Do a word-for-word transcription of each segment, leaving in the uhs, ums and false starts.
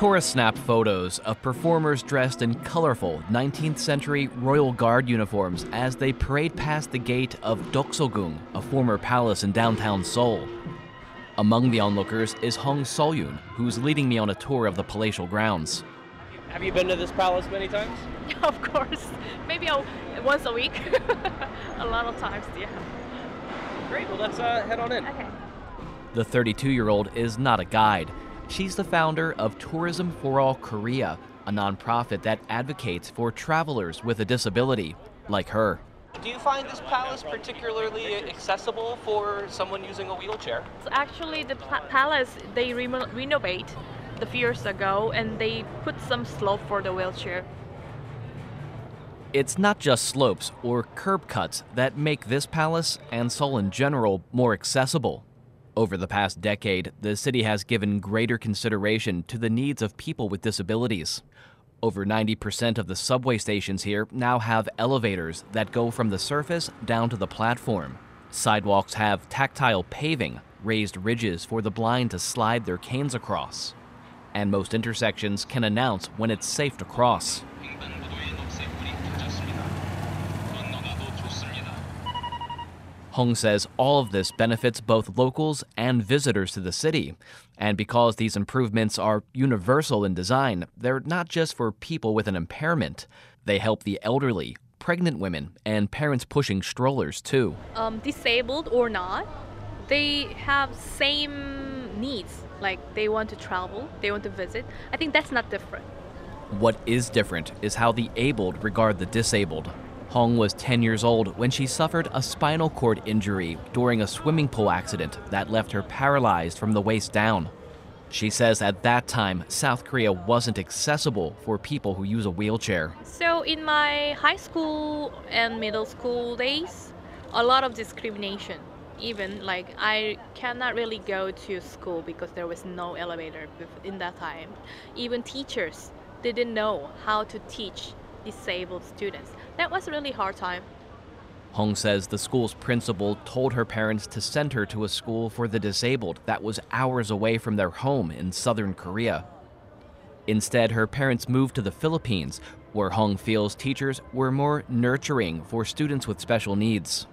Tourists snap photos of performers dressed in colorful nineteenth century Royal Guard uniforms as they parade past the gate of Doksogung, a former palace in downtown Seoul. Among the onlookers is Hong Sol-yoon, who's leading me on a tour of the palatial grounds. Have you been to this palace many times? Of course. Maybe a, once a week. A lot of times, yeah. Great, well let's uh, head on in. Okay. The thirty-two-year-old is not a guide. She's the founder of Tourism for All Korea, a nonprofit that advocates for travelers with a disability, like her. Do you find this palace particularly accessible for someone using a wheelchair? So actually, the pla- palace, they re- renovate the few years ago, and they put some slope for the wheelchair. It's not just slopes or curb cuts that make this palace, and Seoul in general, more accessible. Over the past decade, the city has given greater consideration to the needs of people with disabilities. Over ninety percent of the subway stations here now have elevators that go from the surface down to the platform. Sidewalks have tactile paving, raised ridges for the blind to slide their canes across. And most intersections can announce when it's safe to cross. Hong says all of this benefits both locals and visitors to the city. And because these improvements are universal in design, they're not just for people with an impairment. They help the elderly, pregnant women, and parents pushing strollers too. Um, disabled or not, they have same needs. Like they want to travel, they want to visit. I think that's not different. What is different is how the abled regard the disabled. Hong was ten years old when she suffered a spinal cord injury during a swimming pool accident that left her paralyzed from the waist down. She says at that time, South Korea wasn't accessible for people who use a wheelchair. So in my high school and middle school days, a lot of discrimination. Even like I cannot really go to school because there was no elevator in that time. Even teachers didn't know how to teach disabled students. That was a really hard time. Hong says the school's principal told her parents to send her to a school for the disabled that was hours away from their home in southern Korea. Instead, her parents moved to the Philippines, where Hong feels teachers were more nurturing for students with special needs.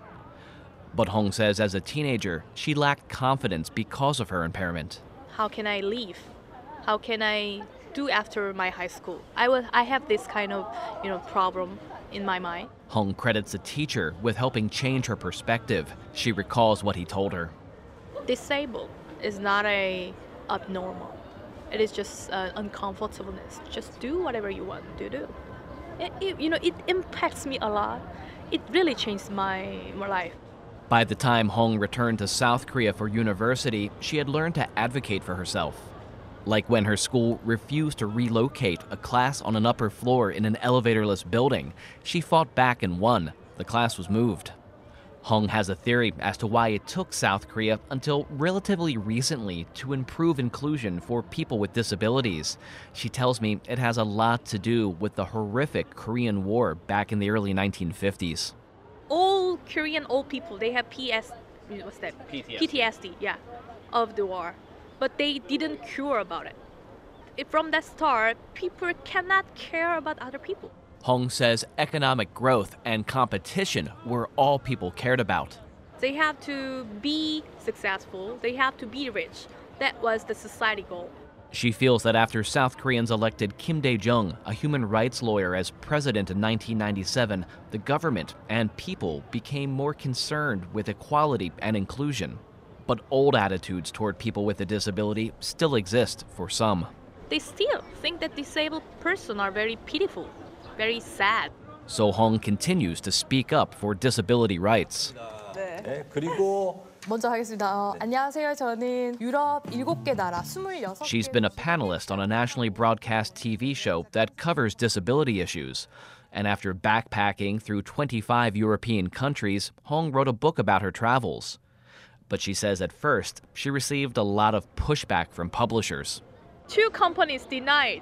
But Hong says as a teenager, she lacked confidence because of her impairment. How can I leave? How can I do after my high school? I was I have this kind of, you know, problem in my mind. Hong credits a teacher with helping change her perspective. She recalls what he told her. Disabled is not a abnormal. It is just uh, uncomfortableness. Just do whatever you want to do. It, it, you know, it impacts me a lot. It really changed my, my life. By the time Hong returned to South Korea for university, she had learned to advocate for herself. Like when her school refused to relocate a class on an upper floor in an elevatorless building, she fought back and won. The class was moved. Hong has a theory as to why it took South Korea until relatively recently to improve inclusion for people with disabilities. She tells me it has a lot to do with the horrific Korean War back in the early nineteen fifties. All Korean old people, they have P S, what's that? P T S D. P T S D, yeah, of the war. But they didn't cure about it. It. From that start, people cannot care about other people. Hong says economic growth and competition were all people cared about. They have to be successful. They have to be rich. That was the society goal. She feels that after South Koreans elected Kim Dae-jung, a human rights lawyer, as president in nineteen ninety-seven, the government and people became more concerned with equality and inclusion. But old attitudes toward people with a disability still exist for some. They still think that disabled person are very pitiful, very sad. So Hong continues to speak up for disability rights. 네, 그리고 먼저 하겠습니다. 어, 안녕하세요. 저는 유럽 일곱 개 나라 스물여섯 개. She's been a panelist on a nationally broadcast T V show that covers disability issues. And after backpacking through twenty-five European countries, Hong wrote a book about her travels. But she says at first, she received a lot of pushback from publishers. Two companies denied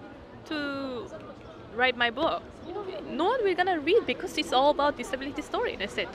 to write my book. No one will gonna read because it's all about disability story. And I said,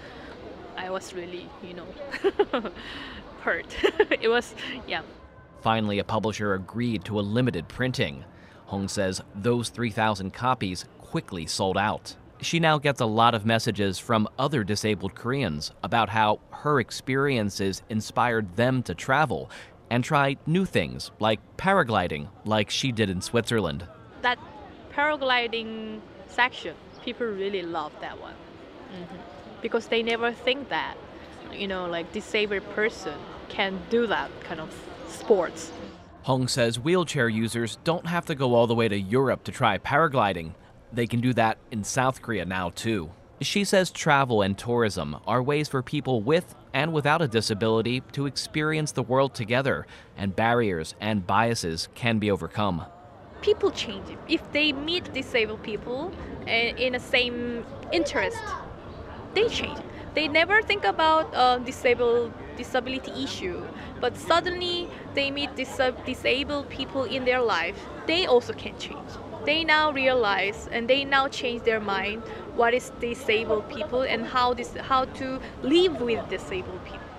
I was really, you know, hurt. It was, yeah. Finally, a publisher agreed to a limited printing. Hong says those three thousand copies quickly sold out. She now gets a lot of messages from other disabled Koreans about how her experiences inspired them to travel and try new things like paragliding, like she did in Switzerland. That paragliding section, people really love that one. Mm-hmm. Because they never think that, you know, like disabled person can do that kind of sports. Hong says wheelchair users don't have to go all the way to Europe to try paragliding. They can do that in South Korea now, too. She says travel and tourism are ways for people with and without a disability to experience the world together, and barriers and biases can be overcome. People change. If they meet disabled people in the same interest, they change. They never think about uh, disabled disability issue, but suddenly they meet dis- disabled people in their life. They also can change. They now realize and they now change their mind what is disabled people and how this how to live with disabled people.